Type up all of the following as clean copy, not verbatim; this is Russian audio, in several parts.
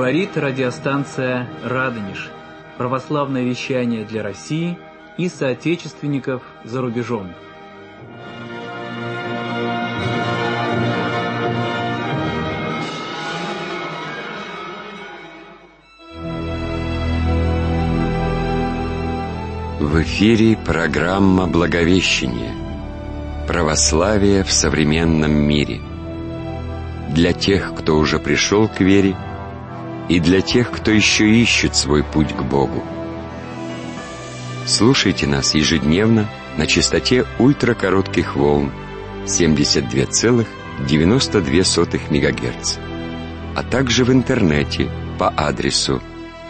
Говорит радиостанция «Радонеж». Православное вещание для России и соотечественников за рубежом. В эфире программа «Благовещение. Православие в современном мире». Для тех, кто уже пришел к вере, и для тех, кто еще ищет свой путь к Богу. Слушайте нас ежедневно на частоте ультракоротких волн 72,92 МГц, а также в интернете по адресу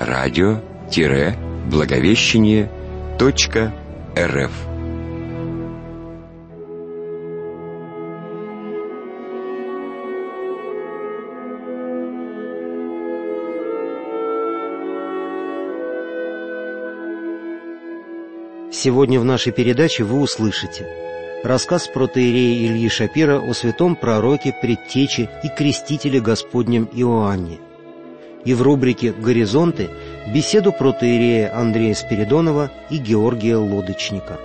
radio-благовещение.рф. Сегодня в нашей передаче вы услышите рассказ протоиерея Ильи Шапира о святом пророке, предтече и крестителе Господнем Иоанне. И в рубрике «Горизонты» беседу протоиерея Андрея Спиридонова и Георгия Лодочника.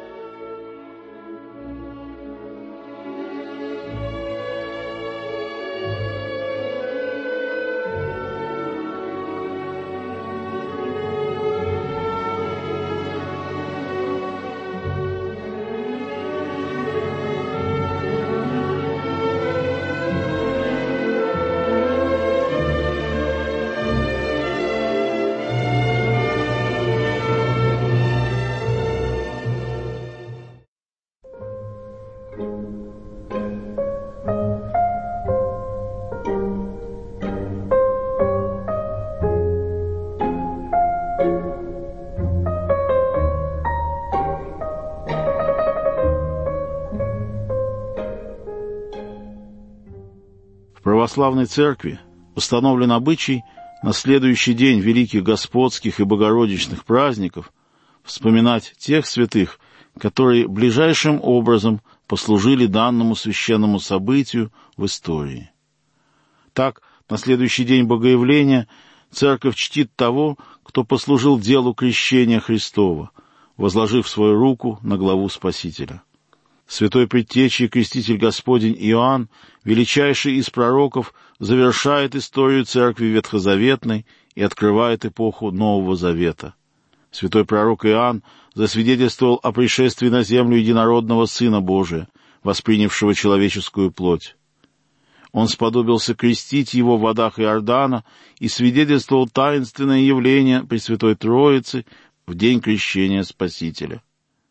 В православной церкви установлен обычай на следующий день великих господских и богородичных праздников вспоминать тех святых, которые ближайшим образом послужили данному священному событию в истории. Так, на следующий день Богоявления церковь чтит того, кто послужил делу крещения Христова, возложив свою руку на главу Спасителя. Святой предтеча и креститель Господень Иоанн, величайший из пророков, завершает историю церкви ветхозаветной и открывает эпоху Нового Завета. Святой пророк Иоанн засвидетельствовал о пришествии на землю единородного Сына Божия, воспринявшего человеческую плоть. Он сподобился крестить его в водах Иордана и свидетельствовал таинственное явление Пресвятой Троицы в день крещения Спасителя.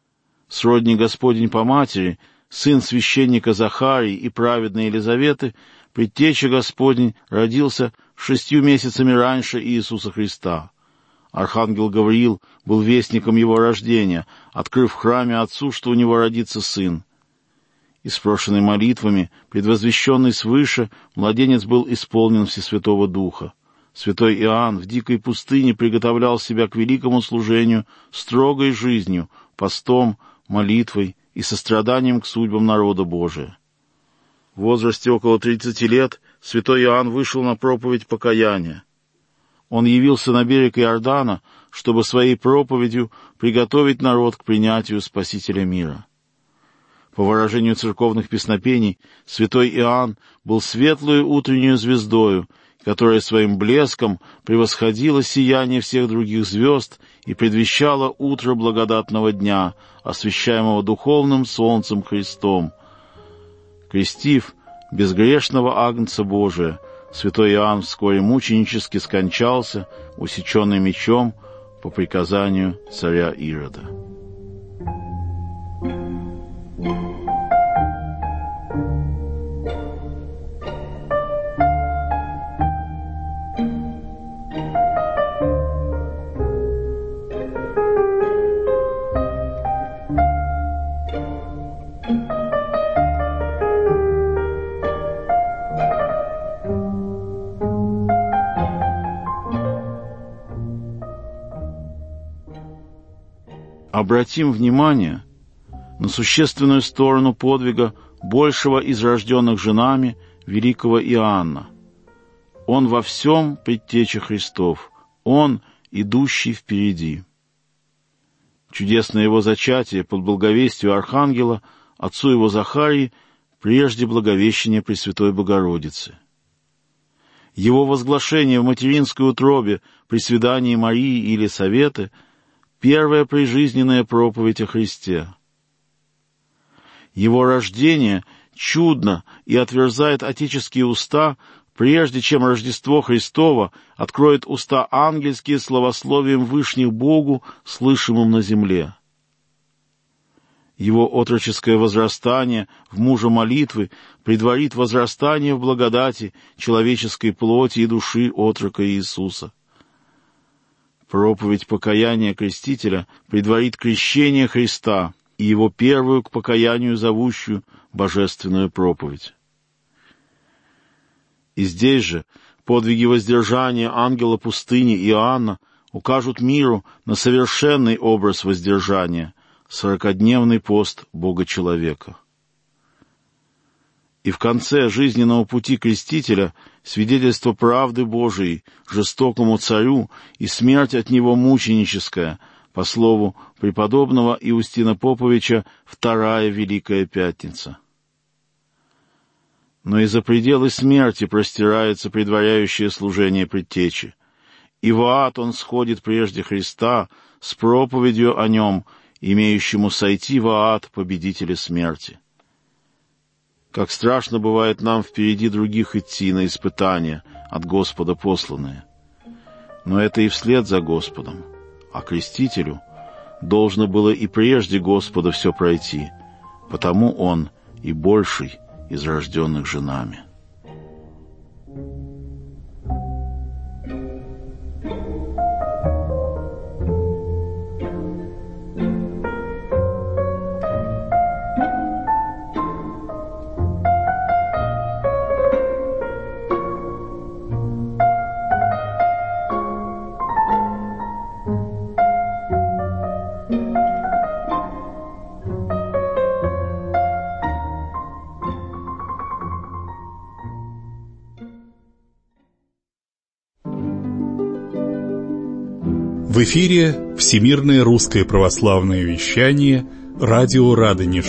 Сродни Господень по матери, сын священника Захарии и праведной Елизаветы, предтеча Господень родился 6 месяцами раньше Иисуса Христа. Архангел Гавриил был вестником его рождения, открыв в храме Отцу, что у него родится сын. Испрошенный молитвами, предвозвещенный свыше, младенец был исполнен Всесвятого Духа. Святой Иоанн в дикой пустыне приготовлял себя к великому служению строгой жизнью, постом, молитвой и состраданием к судьбам народа Божия. В возрасте около 30 лет святой Иоанн вышел на проповедь покаяния. Он явился на берег Иордана, чтобы своей проповедью приготовить народ к принятию Спасителя мира. По выражению церковных песнопений, святой Иоанн был светлую утреннюю звездою, которая своим блеском превосходила сияние всех других звезд и предвещала утро благодатного дня, освещаемого духовным солнцем Христом. Крестив безгрешного Агнца Божия, святой Иоанн вскоре мученически скончался, усеченный мечом по приказанию царя Ирода. Обратим внимание на существенную сторону подвига большего из рожденных женами великого Иоанна. Он во всем предтеча Христов, Он, идущий впереди. Чудесное его зачатие под благовестию архангела, отцу его Захарии, прежде благовещения Пресвятой Богородицы. Его возглашение в материнской утробе при свидании Марии или Советы — первая прижизненная проповедь о Христе. Его рождение чудно и отверзает отеческие уста, прежде чем Рождество Христово откроет уста ангельские славословием вышних Богу, слышимым на земле. Его отроческое возрастание в мужа молитвы предварит возрастание в благодати человеческой плоти и души отрока Иисуса. Проповедь покаяния Крестителя предварит крещение Христа и его первую к покаянию зовущую божественную проповедь. И здесь же подвиги воздержания ангела пустыни Иоанна укажут миру на совершенный образ воздержания — 40-дневный пост Бога-человека. И в конце жизненного пути Крестителя свидетельство правды Божией жестокому царю и смерть от него мученическая, по слову преподобного Иустина Поповича, вторая Великая Пятница. Но и за пределы смерти простирается предваряющее служение предтечи. И в ад он сходит прежде Христа с проповедью о нем, имеющему сойти в ад победителя смерти. Как страшно бывает нам впереди других идти на испытания, от Господа посланные. Но это и вслед за Господом, а Крестителю должно было и прежде Господа все пройти, потому он и больший из рожденных женами. В эфире Всемирное русское православное вещание «Радио Радонеж».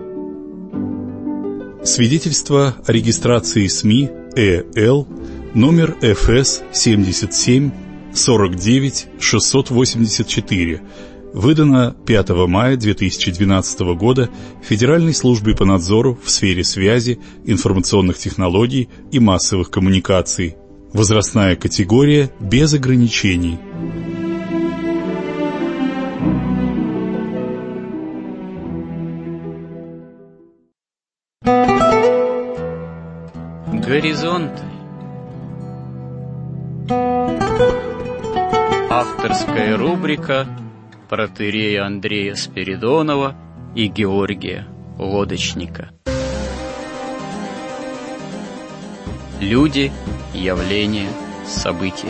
Свидетельство о регистрации СМИ ЭЛ номер ФС 77 49 684, выдано 5 мая 2012 года Федеральной службой по надзору в сфере связи, информационных технологий и массовых коммуникаций. Возрастная категория без ограничений. Горизонты. Авторская рубрика протоиерея Андрея Спиридонова и Георгия Лодочника. Люди, явления, события.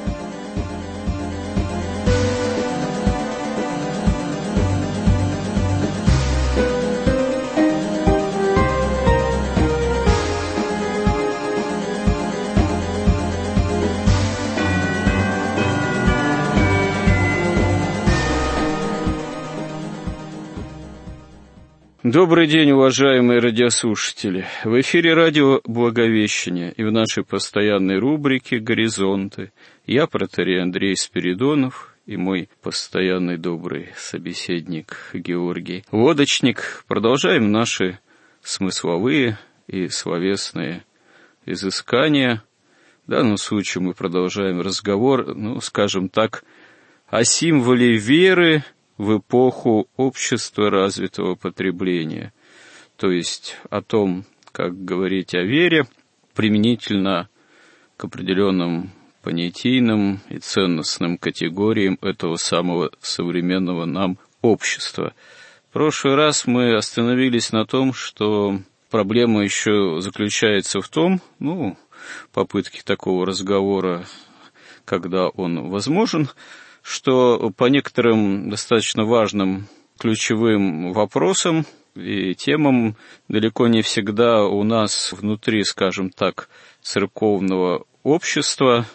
Добрый день, уважаемые радиослушатели! В эфире радио «Благовещение» и в нашей постоянной рубрике «Горизонты» я, протоиерей Андрей Спиридонов, и мой постоянный добрый собеседник Георгий Лодочник продолжаем наши смысловые и словесные изыскания. В данном случае мы продолжаем разговор, скажем так, о символе веры в эпоху общества развитого потребления, то есть о том, как говорить о вере применительно к определенным понятийным и ценностным категориям этого самого современного нам общества. В прошлый раз мы остановились на том, что проблема еще заключается в том, попытки такого разговора, когда он возможен, что по некоторым достаточно важным ключевым вопросам и темам далеко не всегда у нас внутри, скажем так, церковного общества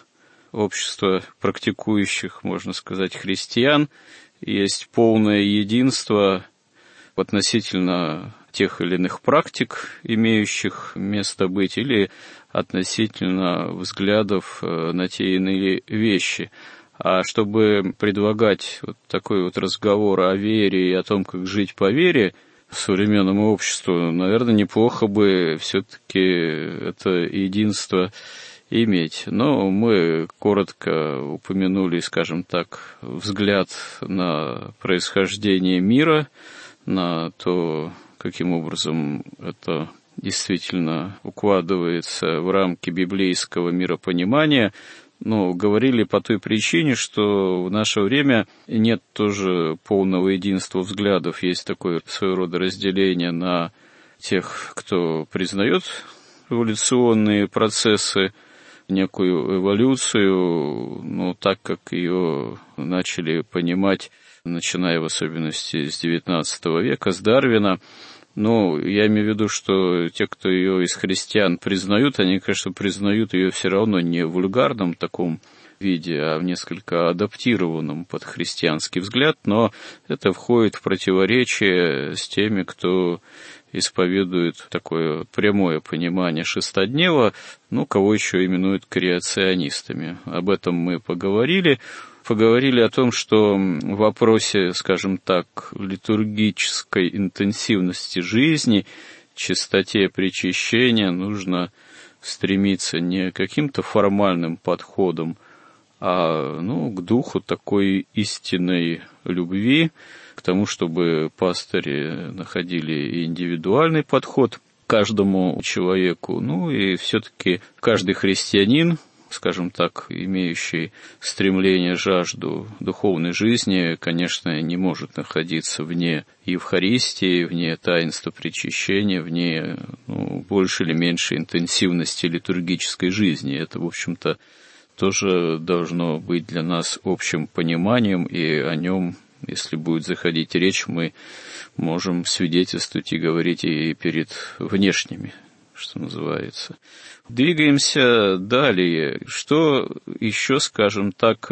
практикующих, можно сказать, христиан, есть полное единство относительно тех или иных практик, имеющих место быть, или относительно взглядов на те или иные вещи. А чтобы предлагать вот такой вот разговор о вере и о том, как жить по вере современному обществу, наверное, неплохо бы все-таки это единство иметь. Но мы коротко упомянули, скажем так, взгляд на происхождение мира, на то, каким образом это действительно укладывается в рамки библейского миропонимания. Но говорили по той причине, что в наше время нет тоже полного единства взглядов. Есть такое своего рода разделение на тех, кто признает эволюционные процессы, некую эволюцию, но так как ее начали понимать, начиная в особенности с XIX века, с Дарвина. Но я имею в виду, что те, кто ее из христиан признают, они, конечно, признают ее все равно не в вульгарном таком виде, а в несколько адаптированном под христианский взгляд, но это входит в противоречие с теми, кто исповедует такое прямое понимание шестоднева, кого еще именуют креационистами. Об этом мы поговорили о том, что в вопросе, скажем так, литургической интенсивности жизни, чистоте причащения нужно стремиться не к каким-то формальным подходам, а к духу такой истинной любви, к тому, чтобы пастыри находили индивидуальный подход к каждому человеку, и все-таки каждый христианин, скажем так, имеющий стремление, жажду духовной жизни, конечно, не может находиться вне Евхаристии, вне таинства причащения, вне больше или меньшей интенсивности литургической жизни. Это, в общем-то, тоже должно быть для нас общим пониманием, и о нем, если будет заходить речь, мы можем свидетельствовать и говорить и перед внешними, что называется. Двигаемся далее. Что еще, скажем так,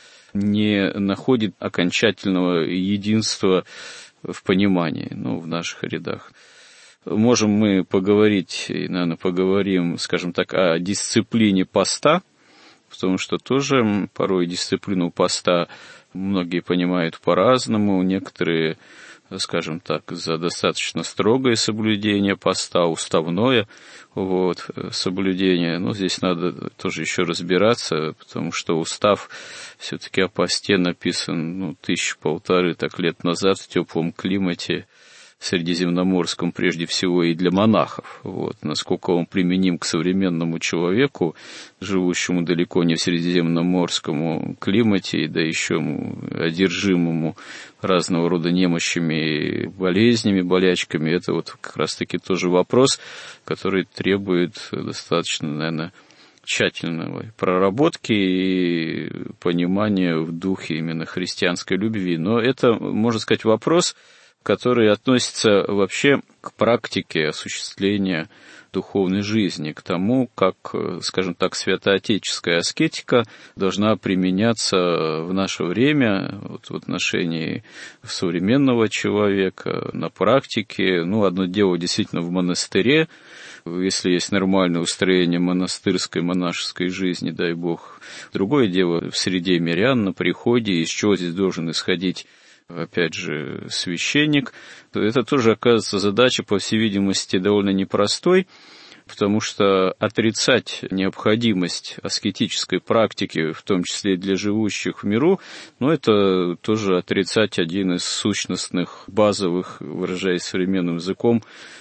не находит окончательного единства в понимании, в наших рядах? Можем мы поговорить, и, наверное, поговорим, скажем так, о дисциплине поста, потому что тоже порой дисциплину поста многие понимают по-разному, некоторые, скажем так, за достаточно строгое соблюдение поста, уставное соблюдение. Но здесь надо тоже еще разбираться, потому что устав все-таки о посте написан 1000-1500 лет назад в теплом климате средиземноморском, прежде всего и для монахов. Насколько он применим к современному человеку, живущему далеко не в средиземноморском климате, да еще одержимому разного рода немощами, болезнями, болячками, это как раз-таки тоже вопрос, который требует достаточно, наверное, тщательной проработки и понимания в духе именно христианской любви. Но это, можно сказать, вопрос, который относится вообще к практике осуществления духовной жизни, к тому, как, скажем так, святоотеческая аскетика должна применяться в наше время в отношении современного человека, на практике. Одно дело действительно в монастыре, если есть нормальное устроение монастырской, монашеской жизни, дай Бог. Другое дело в среде мирян, на приходе, из чего здесь должен исходить, опять же, священник, то это тоже оказывается задача, по всей видимости, довольно непростой, потому что отрицать необходимость аскетической практики, в том числе и для живущих в миру, это тоже отрицать один из сущностных, базовых, выражаясь современным языком,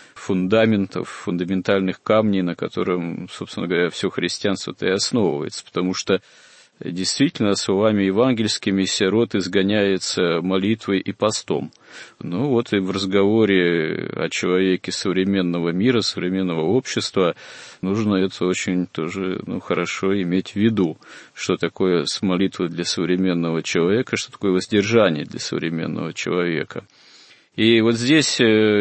фундаментальных камней, на котором, собственно говоря, все христианство-то и основывается, потому что действительно, словами евангельскими, сирот изгоняется молитвой и постом. И в разговоре о человеке современного мира, современного общества, нужно это очень тоже хорошо иметь в виду, что такое молитва для современного человека, что такое воздержание для современного человека. И вот здесь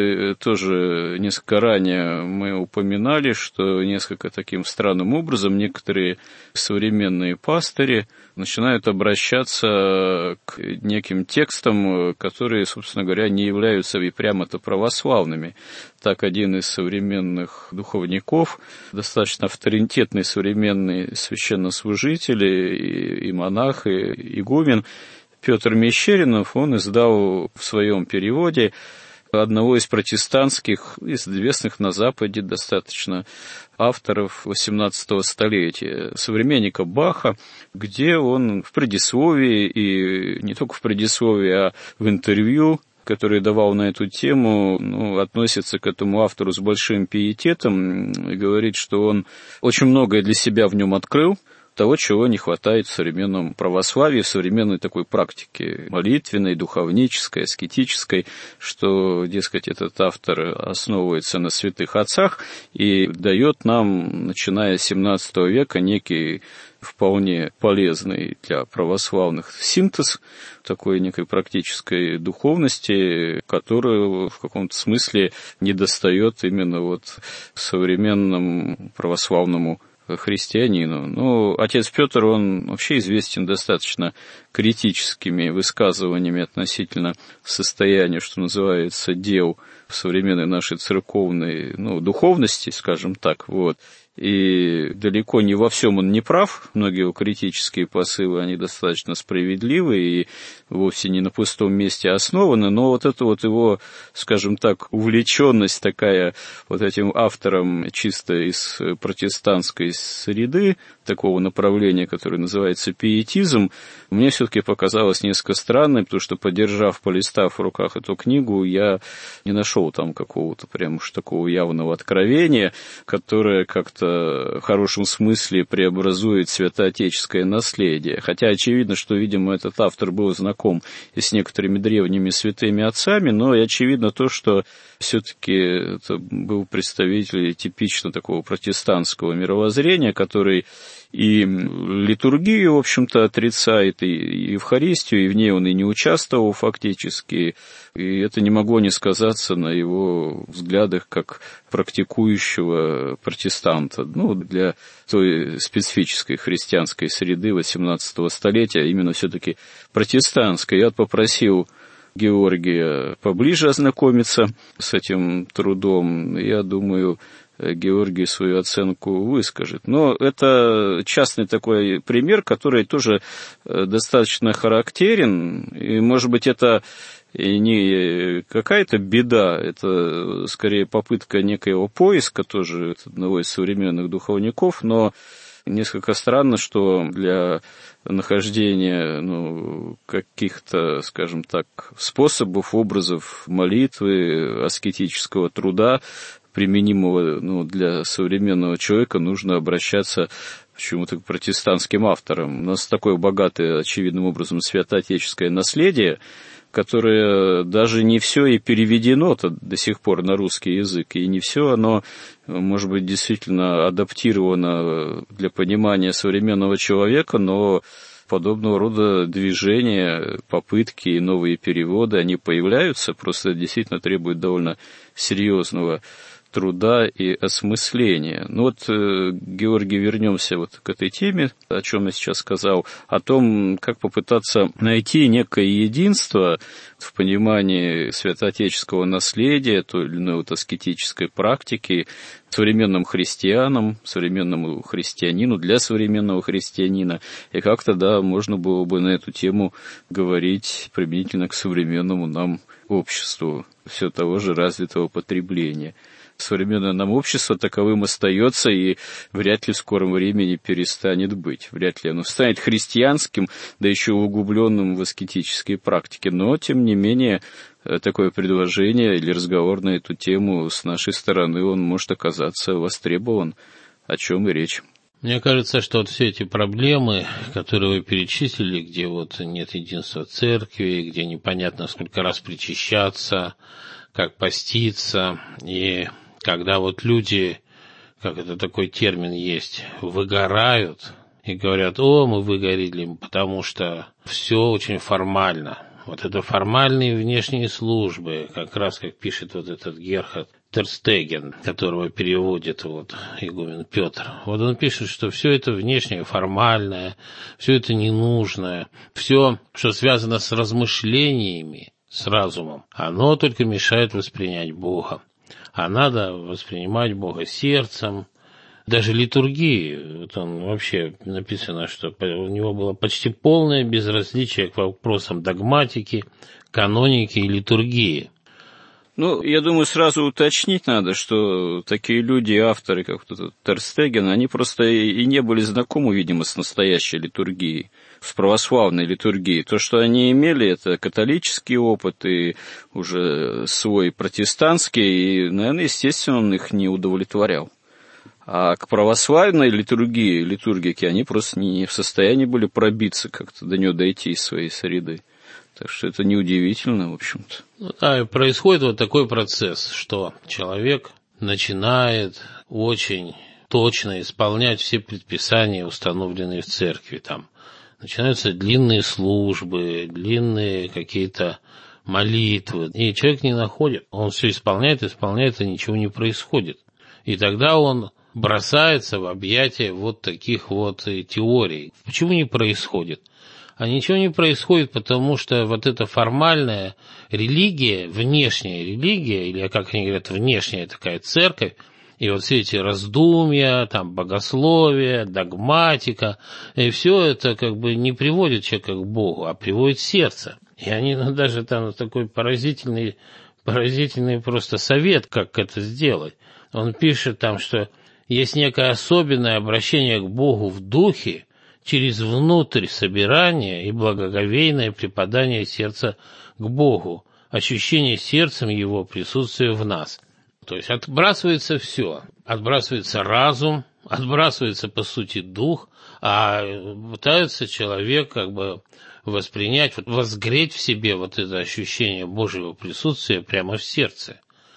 тоже несколько ранее мы упоминали, что несколько таким странным образом некоторые современные пастыри начинают обращаться к неким текстам, которые, собственно говоря, не являются и прямо-то православными. Так один из современных духовников, достаточно авторитетный современный священнослужитель и монах, и игумен, Петр Мещеринов, он издал в своем переводе одного из протестантских, известных на Западе достаточно, авторов XVIII столетия, современника Баха, где он в предисловии, и не только в предисловии, а в интервью, который давал на эту тему, относится к этому автору с большим пиететом и говорит, что он очень многое для себя в нем открыл, того, чего не хватает в современном православии, в современной такой практике молитвенной, духовнической, аскетической, что, дескать, этот автор основывается на святых отцах и дает нам, начиная с XVII века, некий вполне полезный для православных синтез такой некой практической духовности, которую в каком-то смысле недостает именно вот современному православному христианину. Ну, отец Петр, он вообще известен достаточно критическими высказываниями относительно состояния, что называется, дел в современной нашей церковной, духовности, скажем так, вот. И далеко не во всем он не прав, многие его критические посылы, они достаточно справедливы и вовсе не на пустом месте основаны, но вот эта вот его, скажем так, увлеченность такая вот этим автором чисто из протестантской среды, такого направления, которое называется пиетизм, мне все-таки показалось несколько странным, потому что, полистав в руках эту книгу, я не нашел там какого-то прям уж такого явного откровения, которое как-то в хорошем смысле преобразует святоотеческое наследие. Хотя очевидно, что, видимо, этот автор был знаком и с некоторыми древними святыми отцами, но и очевидно то, что все-таки это был представитель типично такого протестантского мировоззрения, который и литургию, в общем-то, отрицает, и Евхаристию, и в ней он и не участвовал фактически, и это не могло не сказаться на его взглядах как практикующего протестанта, для той специфической христианской среды XVIII столетия, именно все-таки протестантской. Я попросил Георгия поближе ознакомиться с этим трудом. Я думаю, Георгий свою оценку выскажет. Но это частный такой пример, который тоже достаточно характерен, и, может быть, это и не какая-то беда, это скорее попытка некоего поиска тоже одного из современных духовников, но несколько странно, что для нахождения каких-то, скажем так, способов, образов молитвы, аскетического труда, применимого для современного человека, нужно обращаться почему-то к протестантским авторам. У нас такое богатое, очевидным образом, святоотеческое наследие, которое даже не все и переведено-то до сих пор на русский язык, и не все оно, может быть, действительно адаптировано для понимания современного человека, но подобного рода движения, попытки и новые переводы, они появляются, просто действительно требуют довольно серьезного труда и осмысления. Георгий, вернемся к этой теме, о чем я сейчас сказал, о том, как попытаться найти некое единство в понимании святоотеческого наследия, той или иной аскетической практики, современным христианам, современному христианину, для современного христианина, и как-то, можно было бы на эту тему говорить применительно к современному нам обществу, все того же развитого потребления. Современное нам общество таковым остается и вряд ли в скором времени перестанет быть. Вряд ли оно станет христианским, да еще углубленным в аскетические практики. Но, тем не менее, такое предложение или разговор на эту тему с нашей стороны, он может оказаться востребован, о чем и речь. Мне кажется, что все эти проблемы, которые вы перечислили, где нет единства церкви, где непонятно сколько раз причащаться, как поститься, и когда люди, как это такой термин есть, выгорают и говорят: мы выгорели, потому что все очень формально. вот это формальные внешние службы, как раз как пишет вот этот Герхард Терстеген, которого переводит вот игумен Петр. Вот он пишет, что все это внешнее, формальное, все это ненужное, все, что связано с размышлениями, с разумом, оно только мешает воспринять Бога. А надо воспринимать Бога сердцем. Даже литургии, вот он вообще написано, что у него было почти полное безразличие к вопросам догматики, каноники и литургии. Ну, я думаю, сразу уточнить надо, что такие люди, авторы, как вот Терстеген, они просто и не были знакомы, видимо, с настоящей литургией, с православной литургией. То, что они имели, это католический опыт и уже свой протестантский, и, наверное, естественно, он их не удовлетворял. А к православной литургике они просто не в состоянии были пробиться, как-то до нее дойти из своей среды. Так что это неудивительно, в общем-то. Ну, да, и происходит вот такой процесс, что человек начинает очень точно исполнять все предписания, установленные в церкви. Там начинаются длинные службы, длинные какие-то молитвы. И человек не находит. Он все исполняет, и ничего не происходит. И тогда он бросается в объятия вот таких вот теорий. Почему не происходит? А ничего не происходит, потому что вот эта формальная религия, внешняя религия, или, как они говорят, внешняя такая церковь, и вот все эти раздумья, там, богословие, догматика, и все это как бы не приводит человека к Богу, а приводит сердце. И они даже там такой поразительный просто совет, как это сделать. Он пишет там, что есть некое особенное обращение к Богу в духе, через внутрь собирания и благоговейное преподание сердца к Богу, ощущение сердцем Его присутствия в нас. То есть отбрасывается все, отбрасывается разум, отбрасывается, по сути, дух, а пытается человек как бы воспринять, возгреть в себе вот это ощущение Божьего присутствия прямо в сердце.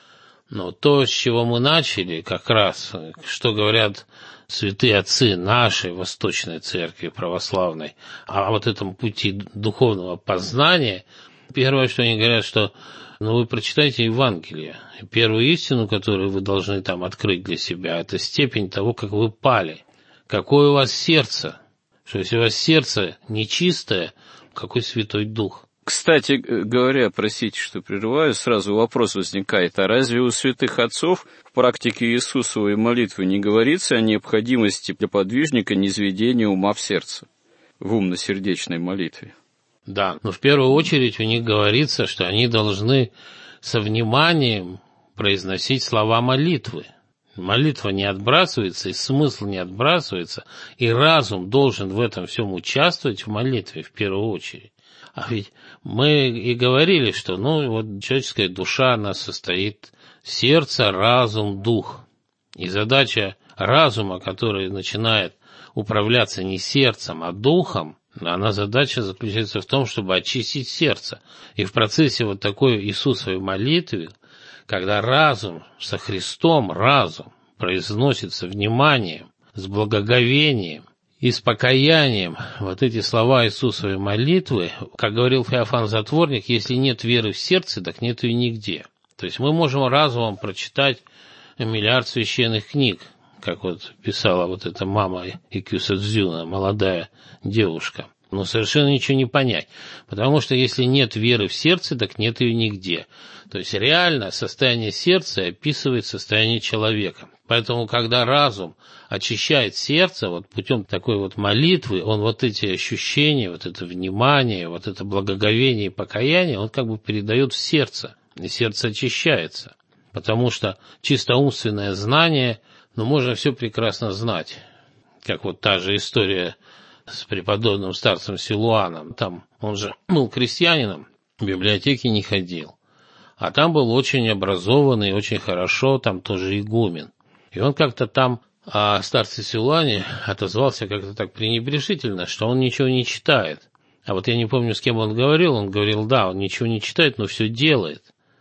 Но то, с чего мы начали, как раз, что говорят святые отцы нашей Восточной Церкви Православной, о вот этом пути духовного познания, первое, что они говорят, что вы прочитайте Евангелие. Первую истину, которую вы должны там открыть для себя, это степень того, как вы пали. Какое у вас сердце. Что если у вас сердце нечистое, какой Святой Дух. Кстати говоря, простите, что прерываю, сразу вопрос возникает, а разве у святых отцов в практике Иисусовой молитвы не говорится о необходимости для подвижника низведения ума в сердце, в умно-сердечной молитве? Да, но в первую очередь у них говорится, что они должны со вниманием произносить слова молитвы. Молитва не отбрасывается, и смысл не отбрасывается, и разум должен в этом всем участвовать в молитве в первую очередь. А ведь мы и говорили, что вот человеческая душа, она состоит сердце, разум, дух. И задача разума, который начинает управляться не сердцем, а духом, задача заключается в том, чтобы очистить сердце. И в процессе вот такой Иисусовой молитвы, когда разум со Христом, разум произносится вниманием, с благоговением, и с покаянием вот эти слова Иисусовой молитвы, как говорил Феофан Затворник, если нет веры в сердце, так нет ее нигде. То есть мы можем разумом прочитать миллиард священных книг, как вот писала вот эта мама Икюса Дзюна, молодая девушка, но совершенно ничего не понять, потому что если нет веры в сердце, так нет ее нигде. То есть реально состояние сердца описывает состояние человека. Поэтому, когда разум очищает сердце вот путем такой вот молитвы, он вот эти ощущения, вот это внимание, вот это благоговение и покаяние, он как бы передает в сердце, и сердце очищается. Потому что чисто умственное знание, можно все прекрасно знать. Как вот та же история с преподобным старцем Силуаном. Там он же был крестьянином, в библиотеке не ходил. А там был очень образованный, очень хорошо, там тоже игумен. И он как-то там о старце Силуане отозвался как-то так пренебрежительно, что он ничего не читает. А вот я не помню, с кем он говорил, да, он ничего не читает, но все делает.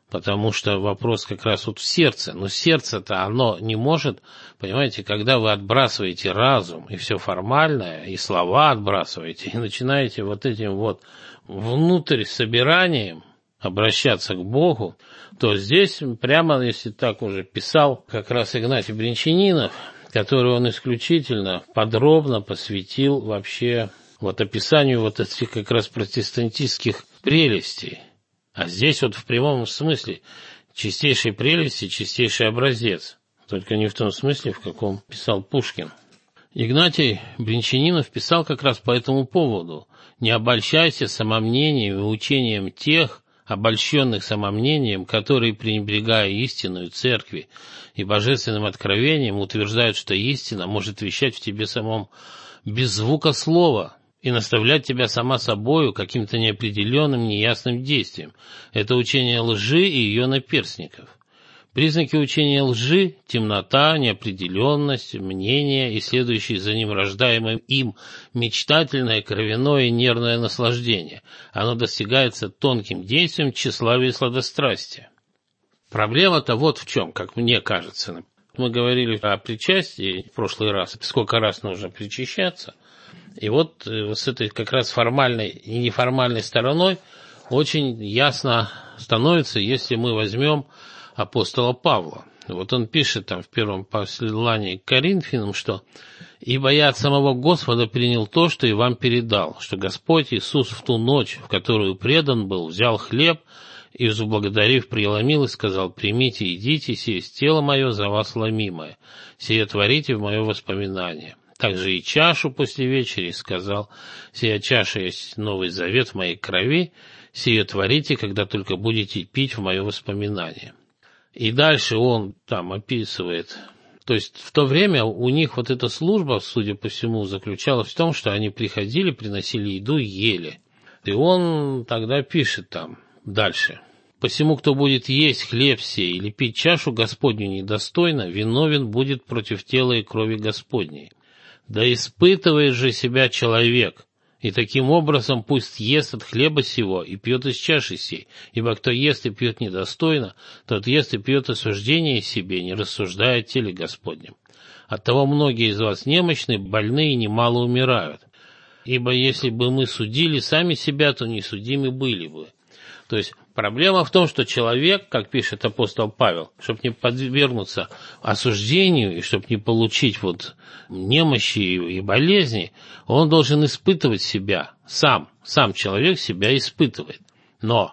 Потому что вопрос как раз вот в сердце. Но сердце-то оно не может, понимаете, когда вы отбрасываете разум и все формальное, и слова отбрасываете, и начинаете вот этим вот внутрь собиранием обращаться к Богу, то здесь прямо, если так уже писал как раз Игнатий Бринчанинов, который он исключительно подробно посвятил вообще вот описанию вот этих как раз протестантских прелестей. А здесь вот в прямом смысле чистейшей прелести, чистейший образец. Только не в том смысле, в каком писал Пушкин. Игнатий Бринчанинов писал как раз по этому поводу. «Не обольщайся самомнением и учением тех, обольщенных самомнением, которые, пренебрегая истинную церкви и божественным откровением, утверждают, что истина может вещать в тебе самом без звука слова и наставлять тебя сама собою каким-то неопределенным, неясным действием. Это учение лжи и ее наперстников. Признаки учения лжи – темнота, неопределенность, мнение и следующее за ним рождаемое им мечтательное, кровяное и нервное наслаждение. Оно достигается тонким действием тщеславия и сладострастия». Проблема-то вот в чем, как мне кажется. Мы говорили о причастии в прошлый раз, сколько раз нужно причащаться. И вот с этой как раз формальной и неформальной стороной очень ясно становится, если мы возьмем апостола Павла. Вот он пишет там в первом послании к Коринфянам, что «Ибо я от самого Господа принял то, что и вам передал, что Господь Иисус в ту ночь, в которую предан был, взял хлеб и, возблагодарив, преломил и сказал: примите, едите, сие есть тело мое за вас ломимое, сие творите в мое воспоминание. Также и чашу после вечери сказал: сия чаша есть новый завет в моей крови, сие творите, когда только будете пить в мое воспоминание». И дальше он там описывает, то есть в то время у них вот эта служба, судя по всему, заключалась в том, что они приходили, приносили еду и ели. И он тогда пишет там дальше: «Посему, кто будет есть хлеб сей или пить чашу Господню недостойно, виновен будет против тела и крови Господней. Да испытывает же себя человек, и таким образом пусть ест от хлеба сего и пьет из чаши сей, ибо кто ест и пьет недостойно, тот ест и пьет осуждение себе, не рассуждая о теле Господнем. Оттого многие из вас немощны, больны и немало умирают. Ибо если бы мы судили сами себя, то не судимы были бы». То есть проблема в том, что человек, как пишет апостол Павел, чтобы не подвергнуться осуждению и чтобы не получить вот немощи и болезни, он должен испытывать себя сам. Сам человек себя испытывает. Но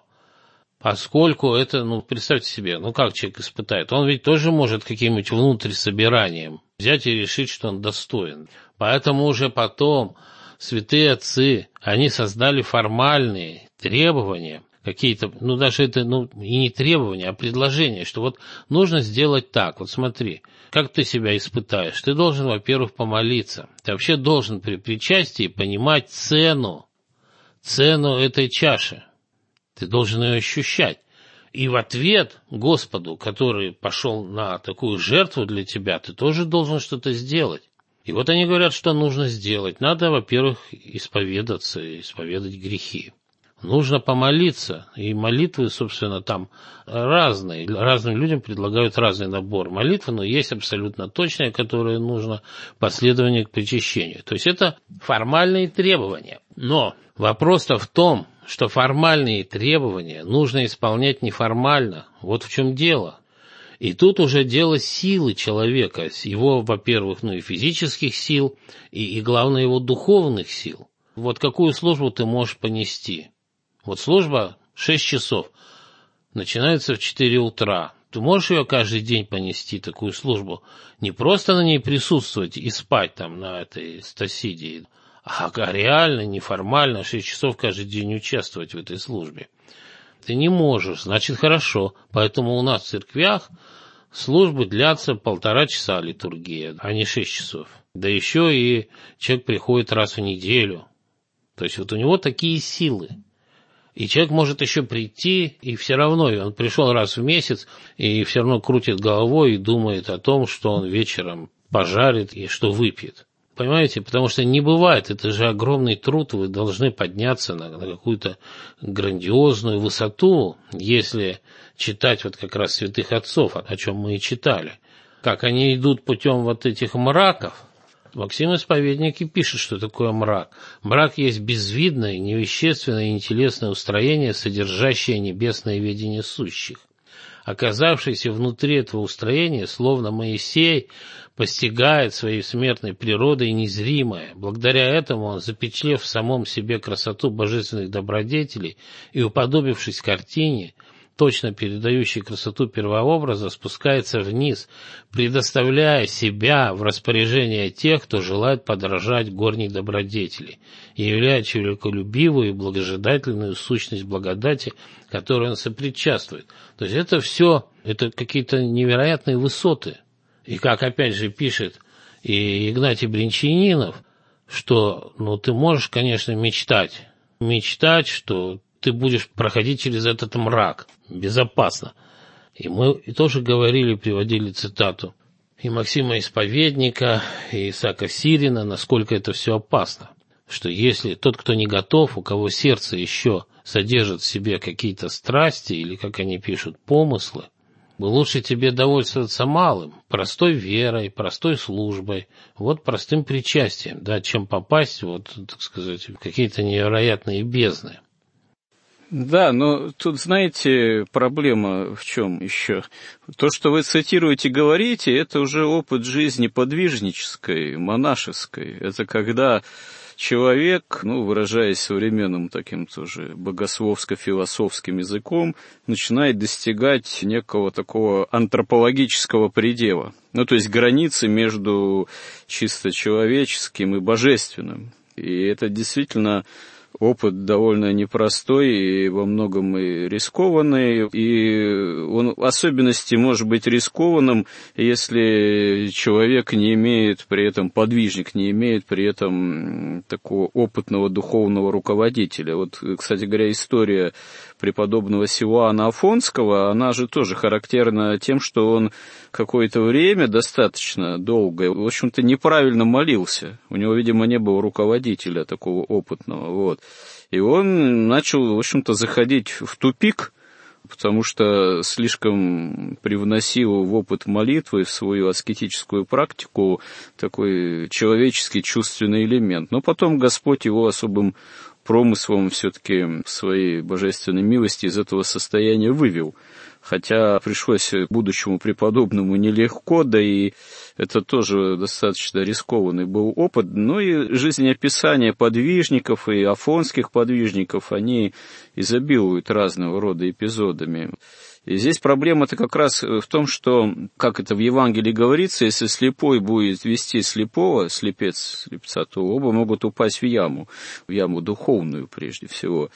поскольку это, представьте себе, как человек испытает, он ведь тоже может каким-нибудь внутрисобиранием взять и решить, что он достоин. Поэтому уже потом святые отцы, они создали формальные требования, какие-то, даже это, и не требования, а предложения, что вот нужно сделать так, вот смотри, как ты себя испытаешь. Ты должен, во-первых, помолиться. Ты вообще должен при причастии понимать цену этой чаши. Ты должен ее ощущать. И в ответ Господу, который пошел на такую жертву для тебя, ты тоже должен что-то сделать. И вот они говорят, что нужно сделать. Надо, во-первых, исповедать грехи. Нужно помолиться, и молитвы, собственно, там разные. Разным людям предлагают разный набор молитвы, но есть абсолютно точные, которые нужно последование к причащению. То есть это формальные требования. Но вопрос-то в том, что формальные требования нужно исполнять неформально. Вот в чем дело. И тут уже дело силы человека, его, во-первых, и физических сил, и главное, его духовных сил. Вот какую службу ты можешь понести? Вот служба 6 часов, начинается в 4 утра. Ты можешь ее каждый день понести, такую службу? Не просто на ней присутствовать и спать там на этой стасиде, а реально, неформально 6 часов каждый день участвовать в этой службе. Ты не можешь, значит хорошо. Поэтому у нас в церквях службы длятся 1,5 часа литургия, а не 6 часов. Да еще и человек приходит раз в неделю. То есть вот у него такие силы. И человек может еще прийти, и все равно, он пришел раз в месяц, и все равно крутит головой и думает о том, что он вечером пожарит и что выпьет. Понимаете? Потому что не бывает, это же огромный труд, вы должны подняться на какую-то грандиозную высоту, если читать вот как раз святых отцов, о чем мы и читали. Как они идут путем вот этих мраков. Максим Исповедник и пишет, что такое мрак. Мрак есть безвидное, невещественное и нетелесное устроение, содержащее небесное ведение сущих. Оказавшийся внутри этого устроения, словно Моисей, постигает своей смертной природой незримое. Благодаря этому он, запечатлев в самом себе красоту божественных добродетелей и уподобившись картине, точно передающей красоту первообраза, спускается вниз, предоставляя себя в распоряжение тех, кто желает подражать горней добродетели, и являя человеколюбивую и благожидательную сущность благодати, которой он сопричастствует. То есть это все, это какие-то невероятные высоты. И как опять же пишет и Игнатий Бринчанинов, что ты можешь, конечно, мечтать, что ты будешь проходить через этот мрак безопасно. И мы тоже говорили, приводили цитату и Максима Исповедника, и Исаака Сирина, насколько это все опасно. Что если тот, кто не готов, у кого сердце еще содержит в себе какие-то страсти, или, как они пишут, помыслы, лучше тебе довольствоваться малым, простой верой, простой службой, простым причастием, чем попасть, так сказать, в какие-то невероятные бездны. Да, но тут, знаете, проблема в чем еще? То, что вы цитируете, говорите, это уже опыт жизни подвижнической, монашеской. Это когда человек, выражаясь современным таким тоже богословско-философским языком, начинает достигать некого такого антропологического предела. То есть границы между чисто человеческим и божественным. И это действительно опыт довольно непростой и во многом и рискованный, и он в особенности может быть рискованным, если человек не имеет при этом, подвижник не имеет при этом такого опытного духовного руководителя. Кстати говоря, история преподобного Силуана Афонского, она же тоже характерна тем, что он какое-то время, достаточно долго, в общем-то, неправильно молился. У него, видимо, не было руководителя такого опытного, И он начал, в общем-то, заходить в тупик, потому что слишком привносил в опыт молитвы, в свою аскетическую практику такой человеческий чувственный элемент. Но потом Господь его особым промыслом все-таки в своей божественной милости из этого состояния вывел. Хотя пришлось будущему преподобному нелегко, да и это тоже достаточно рискованный был опыт. Но и жизнеописания подвижников и афонских подвижников, они изобилуют разного рода эпизодами. И здесь проблема-то как раз в том, что, как это в Евангелии говорится, если слепой будет вести слепого, слепца, то оба могут упасть в яму духовную прежде всего.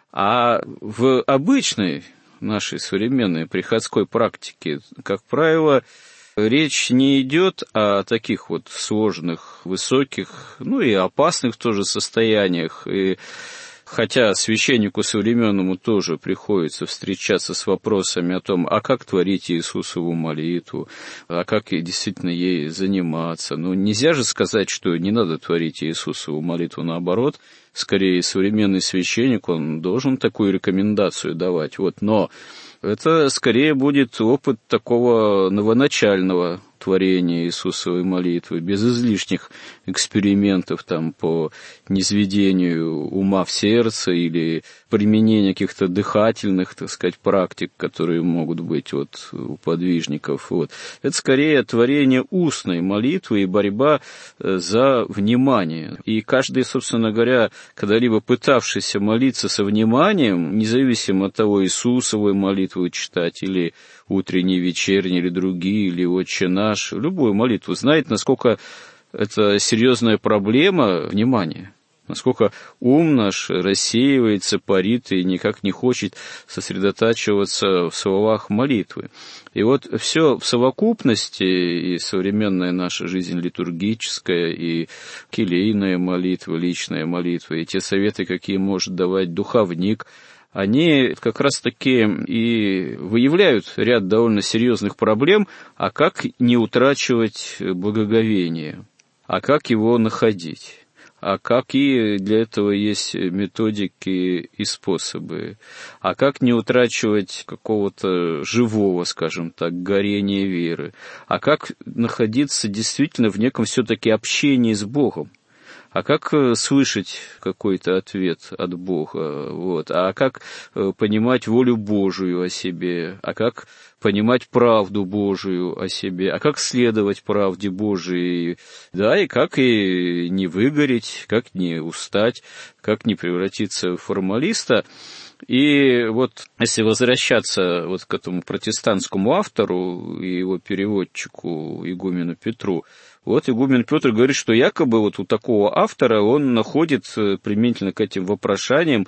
А в обычной нашей современной приходской практике, как правило, речь не идет о таких сложных, высоких, и опасных тоже состояниях. И хотя священнику современному тоже приходится встречаться с вопросами о том, а как творить Иисусову молитву, а как действительно ей заниматься. Нельзя же сказать, что не надо творить Иисусову молитву, наоборот. Скорее, современный священник, он должен такую рекомендацию давать. Но это скорее будет опыт такого новоначального творения Иисусовой молитвы, без излишних экспериментов по низведению ума в сердце или применения каких-то дыхательных, практик, которые могут быть у подвижников. Это скорее творение устной молитвы и борьба за внимание. И каждый, собственно говоря, когда-либо пытавшийся молиться со вниманием, независимо от того, Иисусовой молитву читать или утренние, вечерние, или другие, или «Отче наш», любую молитву, знает, насколько это серьезная проблема внимания, насколько ум наш рассеивается, парит и никак не хочет сосредотачиваться в словах молитвы. И все в совокупности, и современная наша жизнь литургическая, и келейная молитва, личная молитва, и те советы, какие может давать духовник, они как раз-таки и выявляют ряд довольно серьезных проблем, а как не утрачивать благоговение. а как его находить? А какие для этого есть методики и способы? А как не утрачивать какого-то живого, скажем так, горения веры? А как находиться действительно в неком все-таки общении с Богом? А как слышать какой-то ответ от Бога? Вот. А как понимать волю Божию о себе? А как понимать правду Божию о себе? А как следовать правде Божией? Да, и как и не выгореть, как не устать, как не превратиться в формалиста. И вот если возвращаться вот к этому протестантскому автору и его переводчику, игумену Петру, вот игумен Петр говорит, что якобы вот у такого автора он находит применительно к этим вопрошаниям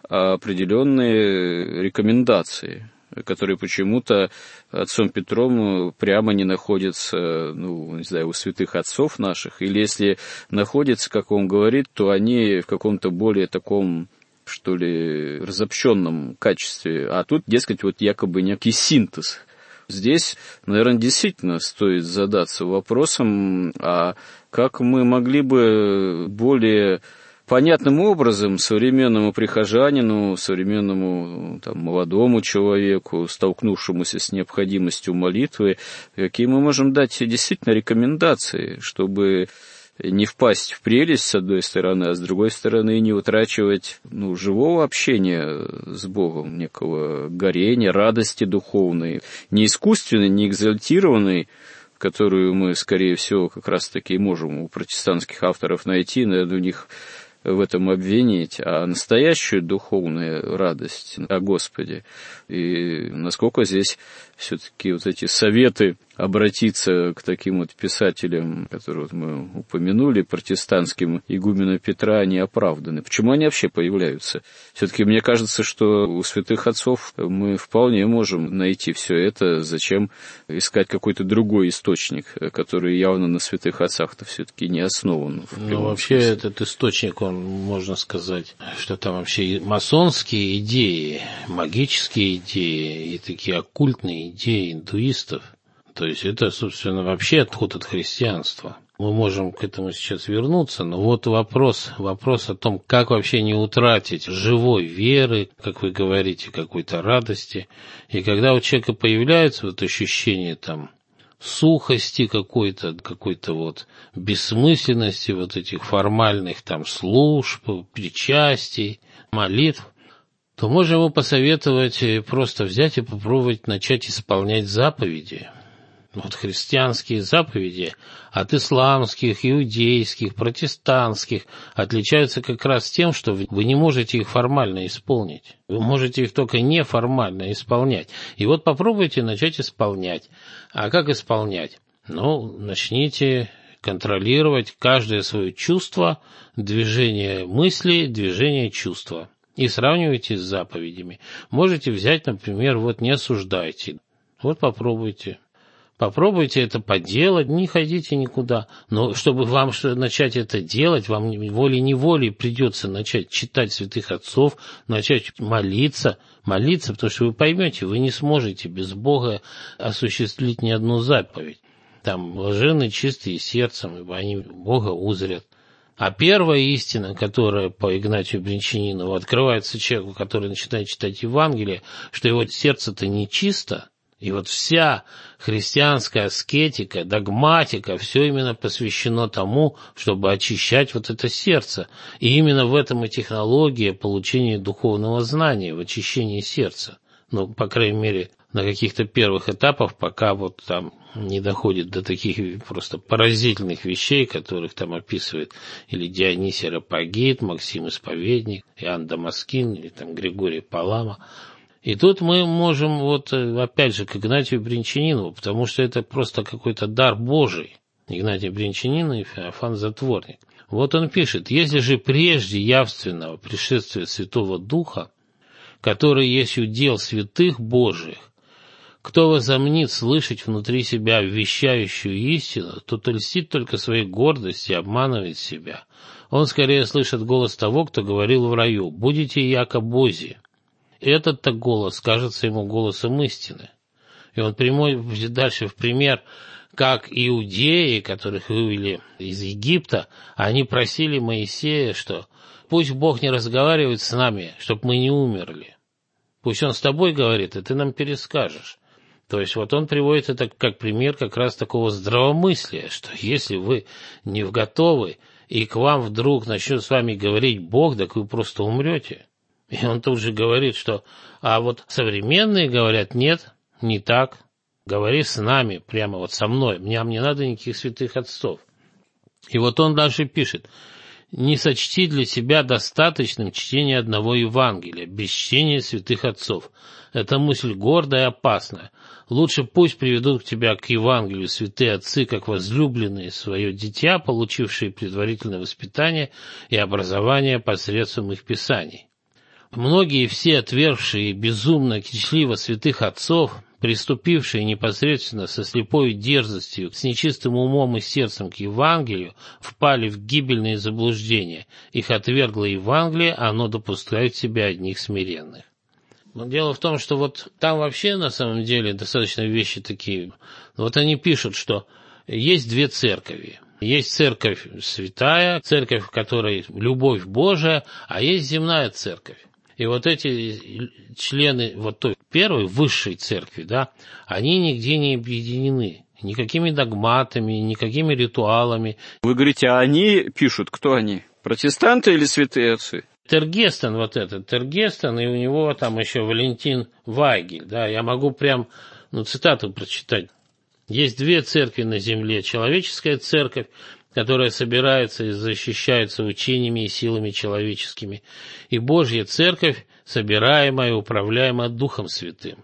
определенные рекомендации, которые почему-то отцом Петром прямо не находятся, не знаю, у святых отцов наших, или если находятся, как он говорит, то они в каком-то более таком, что ли, разобщенном качестве, а тут, дескать, вот якобы некий синтез. Здесь, наверное, действительно стоит задаться вопросом, а как мы могли бы более понятным образом современному прихожанину, современному молодому человеку, столкнувшемуся с необходимостью молитвы, какие мы можем дать действительно рекомендации, чтобы не впасть в прелесть, с одной стороны, а с другой стороны, не утрачивать живого общения с Богом, некого горения, радости духовной, не искусственной, не экзальтированной, которую мы, скорее всего, как раз-таки можем у протестантских авторов найти, наверное, у них в этом обвинить, а настоящую духовную радость о Господе. И насколько здесь все-таки вот эти советы обратиться к таким вот писателям, которые вот мы упомянули, протестантским игумену Петра, они оправданы. Почему они вообще появляются? Все-таки мне кажется, что у святых отцов мы вполне можем найти все это. Зачем искать какой-то другой источник, который явно на святых отцах-то все-таки не основан? Вообще этот источник, он, можно сказать, что там вообще масонские идеи, магические идеи и такие оккультные идеи индуистов. То есть это, собственно, вообще отход от христианства. Мы можем к этому сейчас вернуться, но вот вопрос о том, как вообще не утратить живой веры, как вы говорите, какой-то радости. И когда у человека появляется вот ощущение сухости какой-то вот бессмысленности вот этих формальных служб, причастий, молитв, то можно ему посоветовать просто взять и попробовать начать исполнять заповеди. Вот христианские заповеди от исламских, иудейских, протестантских отличаются как раз тем, что вы не можете их формально исполнить. Вы можете их только неформально исполнять. И вот попробуйте начать исполнять. А как исполнять? Начните контролировать каждое свое чувство, движение мысли, движение чувства. И сравнивайте с заповедями. Можете взять, например, не осуждайте. Вот попробуйте. Попробуйте это поделать, не ходите никуда. Но чтобы вам начать это делать, вам волей-неволей придется начать читать святых отцов, начать молиться, потому что вы поймете, вы не сможете без Бога осуществить ни одну заповедь. Блаженны чистые сердцем, ибо они Бога узрят. А первая истина, которая по Игнатию Бринчанинову открывается человеку, который начинает читать Евангелие, что его сердце-то нечисто, и вот вся христианская аскетика, догматика, все именно посвящено тому, чтобы очищать вот это сердце. И именно в этом и технология получения духовного знания, в очищении сердца. По крайней мере, на каких-то первых этапах, пока не доходит до таких просто поразительных вещей, которых описывает или Дионисий Ареопагит, Максим Исповедник, Иоанн Дамаскин, или Григорий Палама. И тут мы можем, опять же, к Игнатию Бринчанинову, потому что это просто какой-то дар Божий. Игнатий Бринчанинов и Феофан Затворник. Вот он пишет: «Если же прежде явственного пришествия Святого Духа, который есть удел святых Божиих, кто возомнит слышать внутри себя вещающую истину, тот льстит только своей гордости и обманывает себя. Он скорее слышит голос того, кто говорил в раю: «Будете яко Бози». Этот-то голос кажется ему голосом истины. И он приводит дальше в пример как иудеи, которых вывели из Египта, они просили Моисея, что пусть Бог не разговаривает с нами, чтобы мы не умерли. Пусть Он с тобой говорит, и ты нам перескажешь. То есть вот он приводит это как пример как раз такого здравомыслия, что если вы не готовы, и к вам вдруг начнет с вами говорить Бог, так вы просто умрете. И он тут же говорит, что а вот современные говорят, нет, не так, говори с нами, прямо вот со мной, мне не надо никаких святых отцов. И вот он дальше пишет: не сочти для себя достаточным чтение одного Евангелия, без чтения святых отцов. Это мысль гордая и опасная. Лучше пусть приведут к тебя к Евангелию святые отцы, как возлюбленные свое дитя, получившие предварительное воспитание и образование посредством их писаний. Многие все отвергшие безумно кичливо святых отцов, приступившие непосредственно со слепой дерзостью, с нечистым умом и сердцем к Евангелию, впали в гибельные заблуждения. Их отвергло Евангелие, оно допускает в себя одних смиренных. Но дело в том, что вот там вообще на самом деле достаточно вещи такие. Вот они пишут, что есть две церкви. Есть церковь святая, церковь, в которой любовь Божия, а есть земная церковь. И вот эти члены вот той первой, высшей церкви, да, они нигде не объединены никакими догматами, никакими ритуалами. Вы говорите, а они пишут, кто они? Протестанты или святые отцы? Тергестен вот этот, Тергестен, и у него там еще Валентин Вайгель, да, я могу прям, цитату прочитать. Есть две церкви на земле: человеческая церковь, которая собирается и защищается учениями и силами человеческими, и Божья церковь, собираемая и управляемая Духом Святым.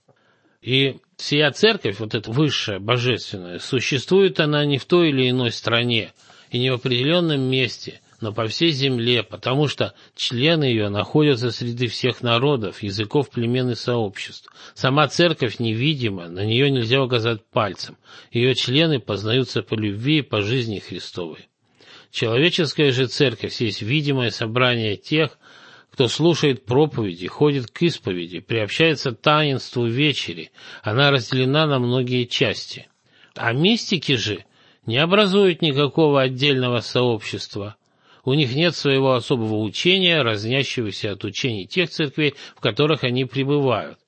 И сия церковь, вот эта высшая, божественная, существует она не в той или иной стране и не в определенном месте, но по всей земле, потому что члены ее находятся среди всех народов, языков, племен и сообществ. Сама церковь невидима, на нее нельзя указать пальцем. Ее члены познаются по любви и по жизни Христовой. Человеческая же церковь есть видимое собрание тех, кто слушает проповеди, ходит к исповеди, приобщается к таинству вечери. Она разделена на многие части. А мистики же не образуют никакого отдельного сообщества. У них нет своего особого учения, разнящегося от учений тех церквей, в которых они пребывают.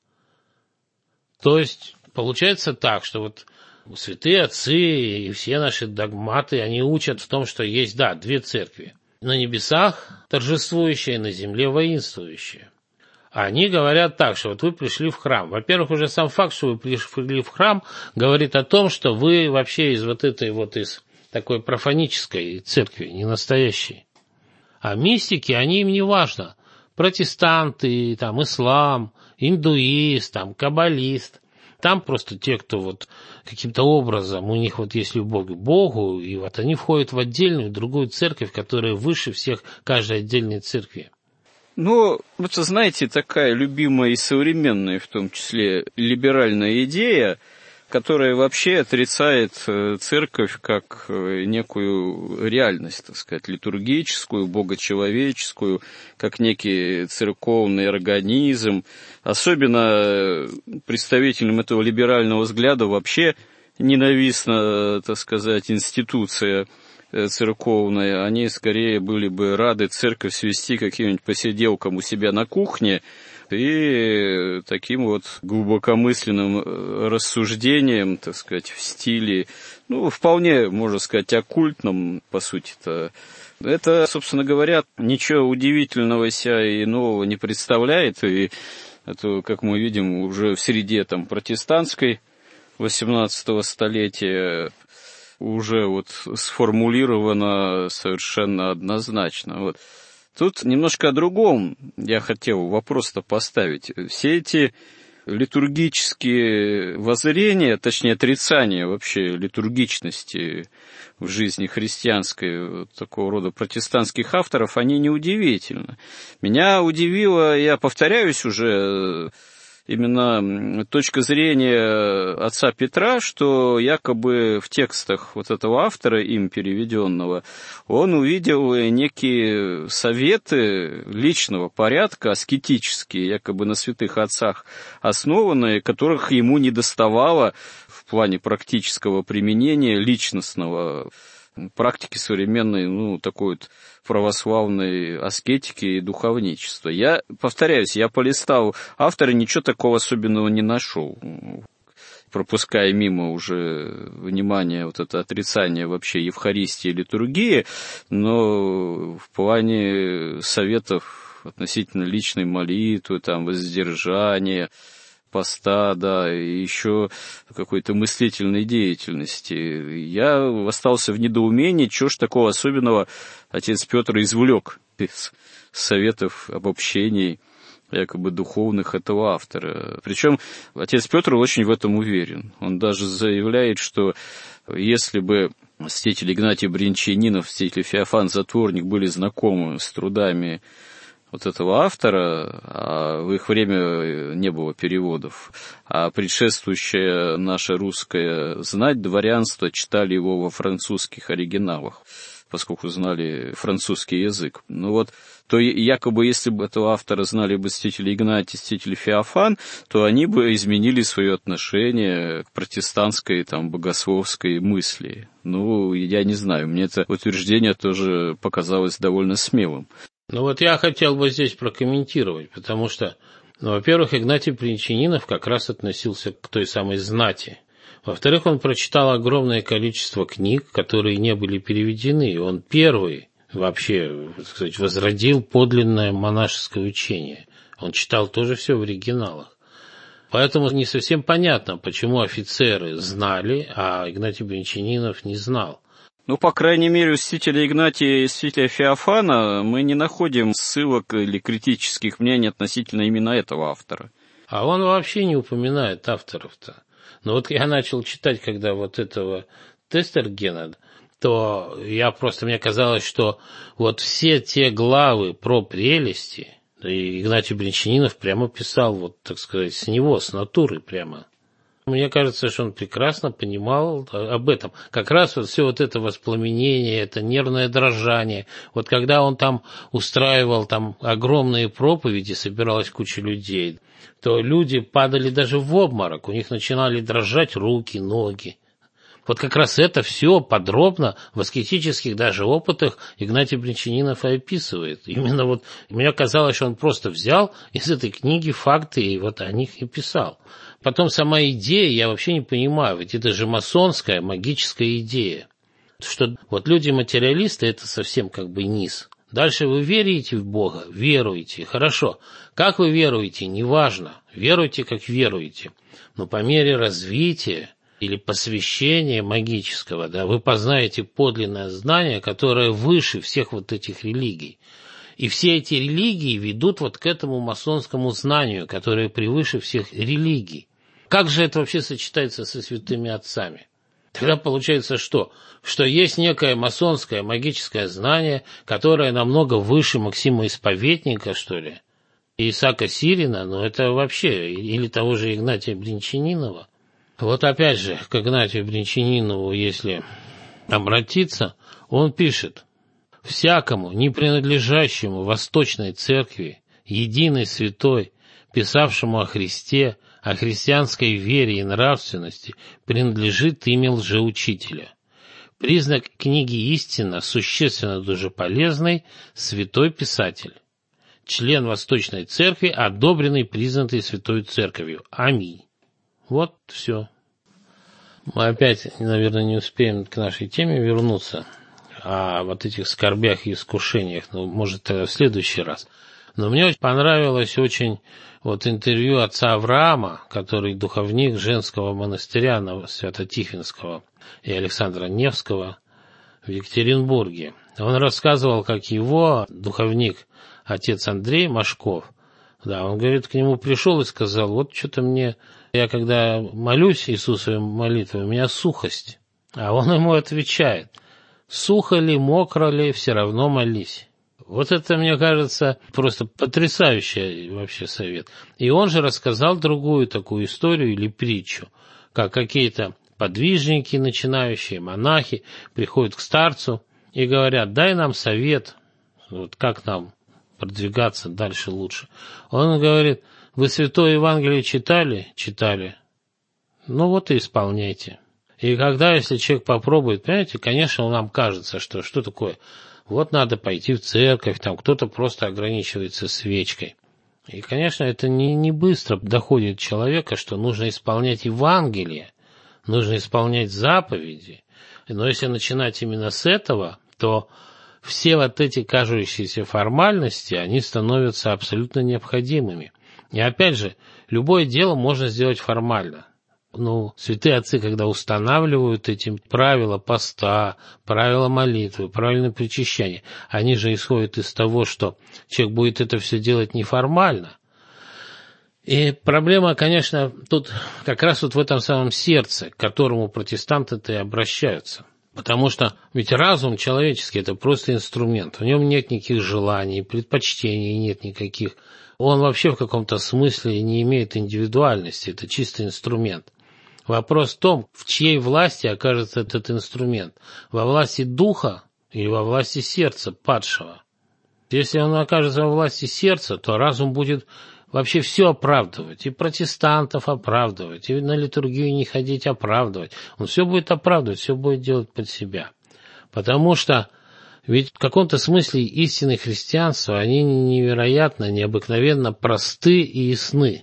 То есть получается так, что вот святые отцы и все наши догматы, они учат в том, что есть, да, две церкви. На небесах торжествующие, на земле воинствующие. Они говорят так, что вот вы пришли в храм. Во-первых, уже сам факт, что вы пришли в храм, говорит о том, что вы вообще из вот этой вот из такой профанической церкви, не настоящей. А мистики, они им не важно. Протестанты, там, ислам, индуист, там, каббалист. Там просто те, кто вот каким-то образом, у них вот есть любовь к Богу, и вот они входят в отдельную, другую церковь, которая выше всех каждой отдельной церкви. Ну, вот знаете, такая любимая и современная, в том числе, либеральная идея, которая вообще отрицает церковь как некую реальность, так сказать, литургическую, богочеловеческую, как некий церковный организм. Особенно представителям этого либерального взгляда вообще ненавистна, так сказать, институция церковная. Они скорее были бы рады церковь свести каким-нибудь посиделкам у себя на кухне, и таким вот глубокомысленным рассуждением, так сказать, в стиле, вполне, можно сказать, оккультном, по сути-то. Это, собственно говоря, ничего удивительного себя и нового не представляет, и это, как мы видим, уже в среде там протестантской 18 столетия уже вот сформулировано совершенно однозначно. Вот. Тут немножко о другом я хотел вопрос-то поставить. Все эти литургические воззрения, точнее отрицание вообще литургичности в жизни христианской, вот такого рода протестантских авторов, они неудивительны. Меня удивило, я повторяюсь уже, именно точка зрения отца Петра, что якобы в текстах вот этого автора, им переведенного, он увидел некие советы личного порядка, аскетические, якобы на святых отцах основанные, которых ему недоставало в плане практического применения, личностного, практики современной, такой вот православной аскетики и духовничества. Я повторяюсь, я полистал автора, ничего такого особенного не нашел, пропуская мимо уже внимание вот это отрицание вообще Евхаристии и литургии, но в плане советов относительно личной молитвы, там, воздержания, поста, да, и еще какой-то мыслительной деятельности. Я остался в недоумении, чего ж такого особенного отец Петр извлек из советов, обобщений, якобы духовных этого автора. Причем отец Петр очень в этом уверен. Он даже заявляет, что если бы святитель Игнатий Бринчанинов, святитель Феофан Затворник были знакомы с трудами вот этого автора, а в их время не было переводов, а предшествующая наша русская знать, дворянство, читали его во французских оригиналах, поскольку знали французский язык. То якобы, если бы этого автора знали бы святитель Игнатий, святитель Феофан, то они бы изменили свое отношение к протестантской, богословской мысли. Я не знаю, мне это утверждение тоже показалось довольно смелым. Я хотел бы здесь прокомментировать, потому что, во-первых, Игнатий Бринчанинов как раз относился к той самой знати. Во-вторых, он прочитал огромное количество книг, которые не были переведены, и он первый вообще, так сказать, возродил подлинное монашеское учение. Он читал тоже все в оригиналах. Поэтому не совсем понятно, почему офицеры знали, а Игнатий Бринчанинов не знал. По крайней мере, у святителя Игнатия и святителя Феофана мы не находим ссылок или критических мнений относительно именно этого автора. А он вообще не упоминает авторов-то. Я начал читать, когда этого Тестергена, то мне казалось, что все те главы про прелести, Игнатий Бринчанинов прямо писал, так сказать, с него, с натуры прямо. Мне кажется, что он прекрасно понимал об этом. Как раз все это воспламенение, это нервное дрожание. Когда он устраивал огромные проповеди, собиралась куча людей, то люди падали даже в обморок, у них начинали дрожать руки, ноги. Как раз это все подробно в аскетических даже опытах Игнатий Бринчанинов и описывает. Именно мне казалось, что он просто взял из этой книги факты и о них и писал. Потом сама идея, я вообще не понимаю, ведь это же масонская, магическая идея. Что люди-материалисты – это совсем низ. Дальше вы верите в Бога? Веруете. Хорошо. Как вы веруете? Неважно. Веруйте, как веруете. Но по мере развития или посвящения магического, вы познаете подлинное знание, которое выше всех этих религий. И все эти религии ведут к этому масонскому знанию, которое превыше всех религий. Как же это вообще сочетается со святыми отцами? Тогда получается что? Что есть некое масонское магическое знание, которое намного выше Максима Исповедника, что ли, и Исаака Сирина, это вообще, или того же Игнатия Бринчанинова. Опять же, к Игнатию Бринчанинову, если обратиться, он пишет: «Всякому, не принадлежащему Восточной Церкви, единой святой, писавшему о Христе, о христианской вере и нравственности, принадлежит имя лжеучителя. Признак книги «Истина» существенно душеполезный, святой писатель. Член Восточной Церкви, одобренный, признанный Святой Церковью. Аминь». Все. Мы опять, наверное, не успеем к нашей теме вернуться, о этих скорбях и искушениях, может, тогда в следующий раз. Но мне понравилось очень интервью отца Авраама, который духовник женского монастыря Свято-Тихвинского и Александра Невского в Екатеринбурге. Он рассказывал, как его духовник, отец Андрей Машков, он говорит, к нему пришел и сказал: что-то я когда молюсь Иисусовой молитвой, у меня сухость. А он ему отвечает: сухо ли, мокро ли, все равно молись. Это, мне кажется, просто потрясающий вообще совет. И он же рассказал другую такую историю или притчу, как какие-то подвижники, начинающие монахи, приходят к старцу и говорят: дай нам совет, как нам продвигаться дальше лучше. Он говорит: вы Святое Евангелие читали? Читали. Ну вот и исполняйте. И когда, если человек попробует, понимаете, конечно, нам кажется, что такое? Вот надо пойти в церковь, там кто-то просто ограничивается свечкой. И, конечно, это не быстро доходит человека, что нужно исполнять Евангелие, нужно исполнять заповеди. Но если начинать именно с этого, то все вот эти кажущиеся формальности, они становятся абсолютно необходимыми. И опять же, любое дело можно сделать формально. Ну, святые отцы, когда устанавливают эти правила поста, правила молитвы, правильное причащание, они же исходят из того, что человек будет это все делать неформально. И проблема, конечно, тут как раз вот в этом самом сердце, к которому протестанты-то и обращаются. Потому что ведь разум человеческий – это просто инструмент. В нем нет никаких желаний, предпочтений нет никаких. Он вообще в каком-то смысле не имеет индивидуальности, это чисто инструмент. Вопрос в том, в чьей власти окажется этот инструмент. Во власти духа или во власти сердца падшего. Если он окажется во власти сердца, то разум будет вообще все оправдывать. И протестантов оправдывать, и на литургию не ходить оправдывать. Он все будет оправдывать, все будет делать под себя. Потому что ведь в каком-то смысле истины христианства, они невероятно, необыкновенно просты и ясны.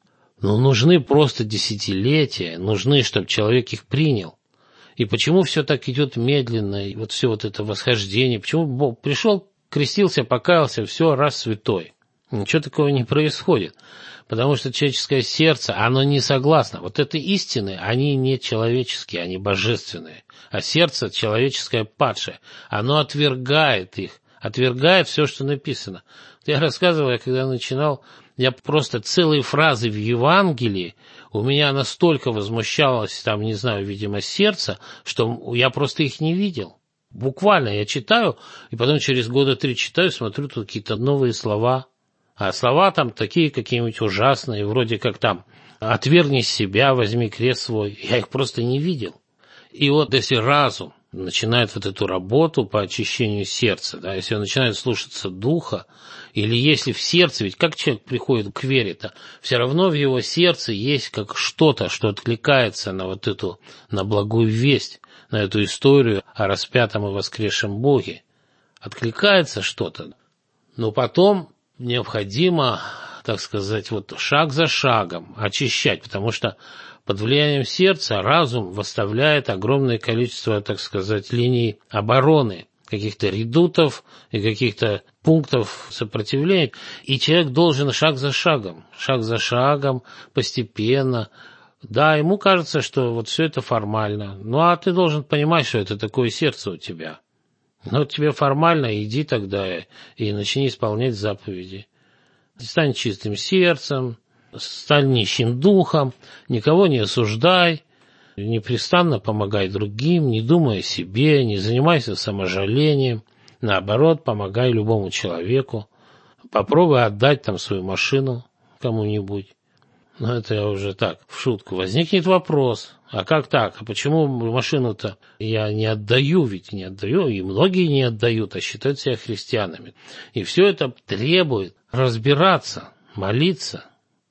Но нужны просто десятилетия, нужны, чтобы человек их принял. И почему все так идет медленно, и вот все вот это восхождение, почему Бог пришел, крестился, покаялся, все, раз святой. Ничего такого не происходит, потому что человеческое сердце, оно не согласно. Вот это истины, они не человеческие, они божественные. А сердце человеческое падшее, оно отвергает их, отвергает все, что написано. Я рассказывал, когда начинал, я просто целые фразы в Евангелии, у меня настолько возмущалось, там, не знаю, видимо, сердце, что я просто их не видел. Буквально я читаю, и потом через года 3 читаю, смотрю, тут какие-то новые слова. А слова там такие какие-нибудь ужасные, вроде как там «отвергни себя, возьми крест свой». Я их просто не видел. И вот если разум начинает вот эту работу по очищению сердца, да, если он начинает слушаться духа, или если в сердце, ведь как человек приходит к вере-то, все равно в его сердце есть как что-то, что откликается на вот эту, на благую весть, на эту историю о распятом и воскресшем Боге. Откликается что-то. Но потом необходимо, так сказать, вот шаг за шагом очищать, потому что под влиянием сердца разум выставляет огромное количество, так сказать, линий обороны, каких-то редутов и каких-то пунктов сопротивления, и человек должен шаг за шагом, постепенно. Да, ему кажется, что вот все это формально, ну а ты должен понимать, что это такое сердце у тебя. Ну, тебе формально, иди тогда и начни исполнять заповеди. Стань чистым сердцем, стань нищим духом, никого не осуждай, непрестанно помогай другим, не думай о себе, не занимайся саможалением, наоборот, помогай любому человеку. Попробуй отдать там свою машину кому-нибудь. Ну, это я уже так, в шутку. Возникнет вопрос, а как так? А почему машину-то я не отдаю? Ведь не отдаю, и многие не отдают, а считают себя христианами. И все это требует разбираться, молиться,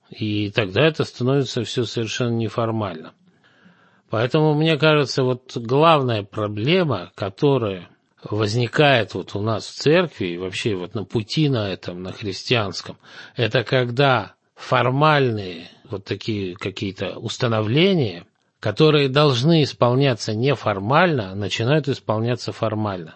и тогда это становится все совершенно неформально. Поэтому, мне кажется, вот главная проблема, которая возникает вот у нас в церкви, и вообще вот на пути на этом, на христианском, это когда формальные вот такие какие-то установления, которые должны исполняться неформально, начинают исполняться формально.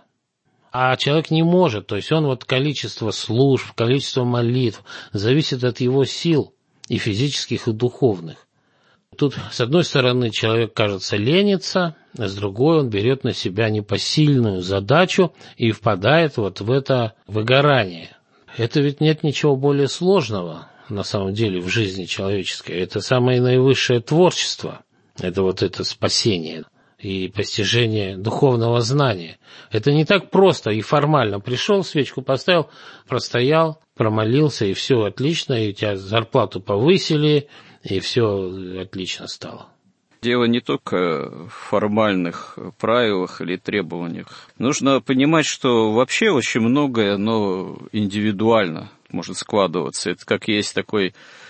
А человек не может, то есть он вот количество служб, количество молитв зависит от его сил и физических, и духовных. Тут, с одной стороны, человек, кажется, ленится, а с другой он берет на себя непосильную задачу и впадает вот в это выгорание. Это ведь нет ничего более сложного, на самом деле, в жизни человеческой. Это самое наивысшее творчество. Это вот это спасение и постижение духовного знания. Это не так просто и формально. Пришел, свечку поставил, простоял, промолился, и все отлично, и у тебя зарплату повысили, и все отлично стало. Дело не только в формальных правилах или требованиях. Нужно понимать, что вообще очень многое, оно индивидуально может складываться. Это как есть такой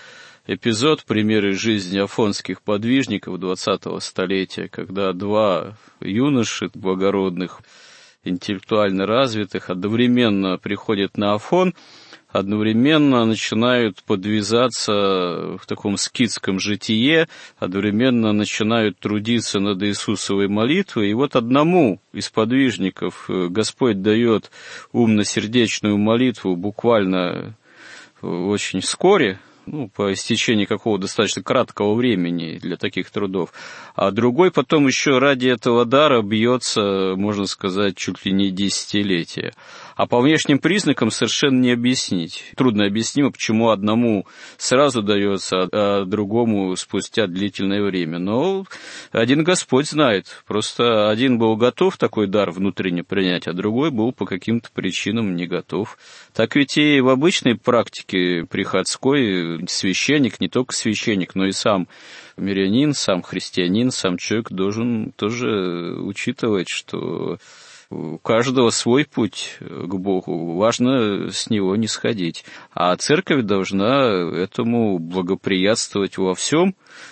эпизод, пример из жизни афонских подвижников 20-го столетия, когда два юноши благородных, интеллектуально развитых, одновременно приходят на Афон, одновременно начинают подвязаться в таком скитском житие, одновременно начинают трудиться над Иисусовой молитвой. И вот одному из подвижников Господь дает умно-сердечную молитву буквально очень вскоре, по истечении какого достаточно краткого времени для таких трудов, а другой потом еще ради этого дара бьется, можно сказать, чуть ли не десятилетия. А по внешним признакам совершенно не объяснить. Трудно объяснимо, почему одному сразу дается, а другому спустя длительное время. Но один Господь знает. Просто один был готов такой дар внутренне принять, а другой был по каким-то причинам не готов. Так ведь и в обычной практике приходской священник, не только священник, но и сам мирянин, сам христианин, сам человек должен тоже учитывать, что у каждого свой путь к Богу, важно с него не сходить. А церковь должна этому благоприятствовать во всем.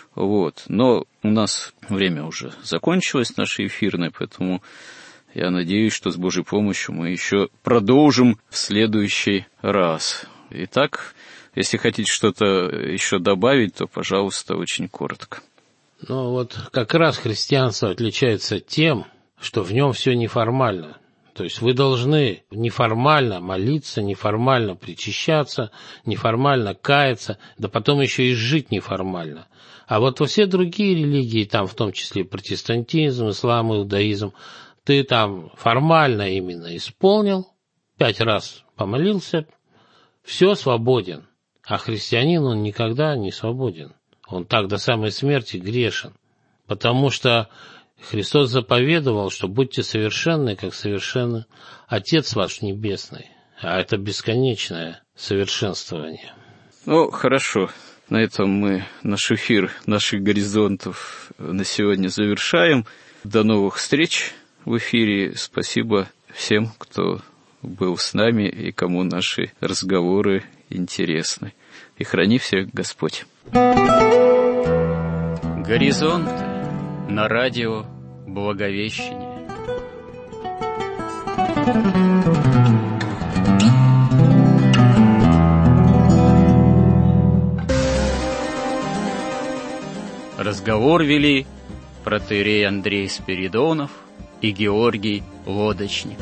Но у нас время уже закончилось, наше эфирное, поэтому я надеюсь, что с Божьей помощью мы еще продолжим в следующий раз. Итак, если хотите что-то еще добавить, то, пожалуйста, очень коротко. Как раз христианство отличается тем, что в нем все неформально. То есть вы должны неформально молиться, неформально причащаться, неформально каяться, да потом еще и жить неформально. А вот во все другие религии, там в том числе протестантизм, ислам, иудаизм, ты там формально именно исполнил, 5 раз помолился, все, свободен. А христианин, он никогда не свободен. Он так до самой смерти грешен. Потому что Христос заповедовал, что будьте совершенны, как совершенны Отец ваш Небесный. А это бесконечное совершенствование. Хорошо. На этом мы наш эфир, наших горизонтов на сегодня завершаем. До новых встреч в эфире. Спасибо всем, кто был с нами и кому наши разговоры интересны. И храни всех Господь. Горизонт на радио Благовещение. Разговор вели протоиерей Андрей Спиридонов и Георгий Лодочник.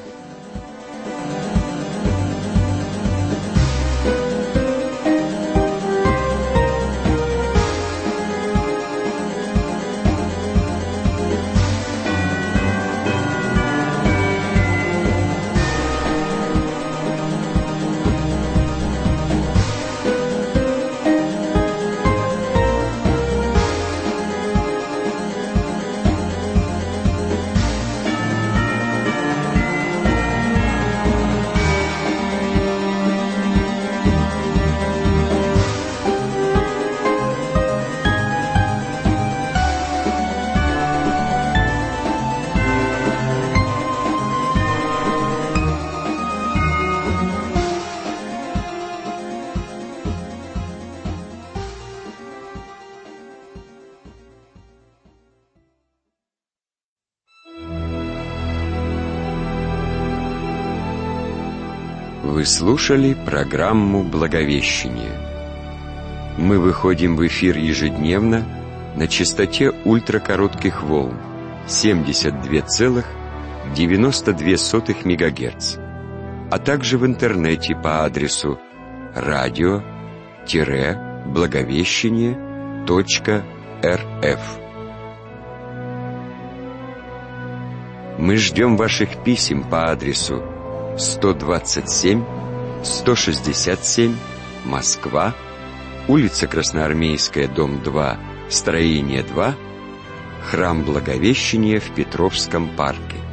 Вы слушали программу «Благовещение». Мы выходим в эфир ежедневно на частоте ультракоротких волн 72,92 МГц, а также в интернете по адресу radio-благовещение.рф. Мы ждем ваших писем по адресу 127, 167, Москва, улица Красноармейская, дом 2, строение 2, храм Благовещения в Петровском парке.